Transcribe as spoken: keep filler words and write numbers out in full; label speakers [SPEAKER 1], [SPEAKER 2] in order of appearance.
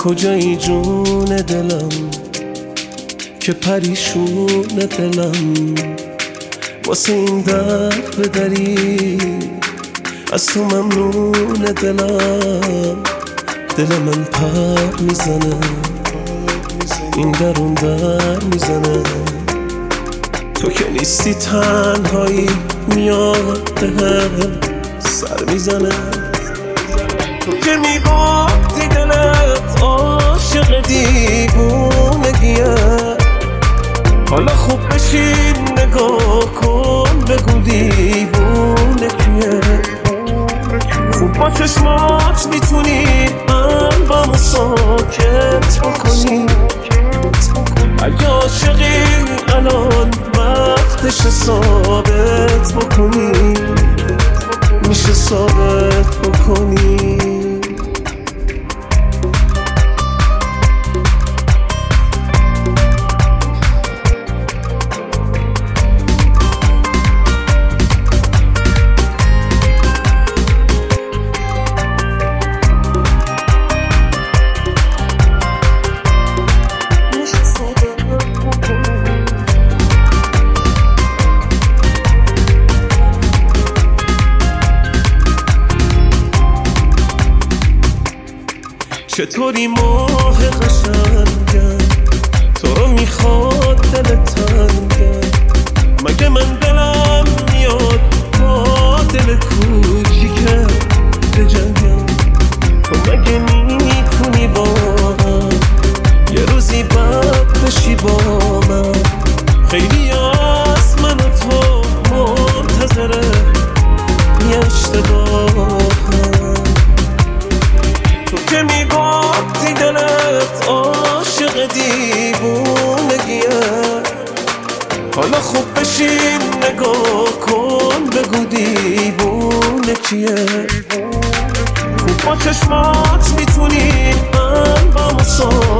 [SPEAKER 1] کجایی جون دلم که پریشون دلم واسه این درد بدری از تو ممنون دلم دل من پر میزنه این در اون در میزنه تو که نیستی تنهایی میاد دلم سر میزنه تو که میگفتی دلت عاشق دیوونگیه حالا خوب بشین نگاه کن بگو دیوونه کیه خوب با چشمات میتونی قلبمو ساکت بکنی اگه عاشقی الان وقتش ثابت بکنی میشه ثابت بکنی چطوری ماه قشنگم تو رو میخواد دل تنگم مگه من دلم میاد با دل کوچیکم بجنگم تو مگه میتونی با من یه روزی بد بشی با من خیلی از من و تو منتظره یه اشتباه تو که میگفتی دلت عاشق دیوونگیه حالا خوب بشین نگاه کن بگو دیوونه کیه خوب با چشمات میتونی قلبمو ساکت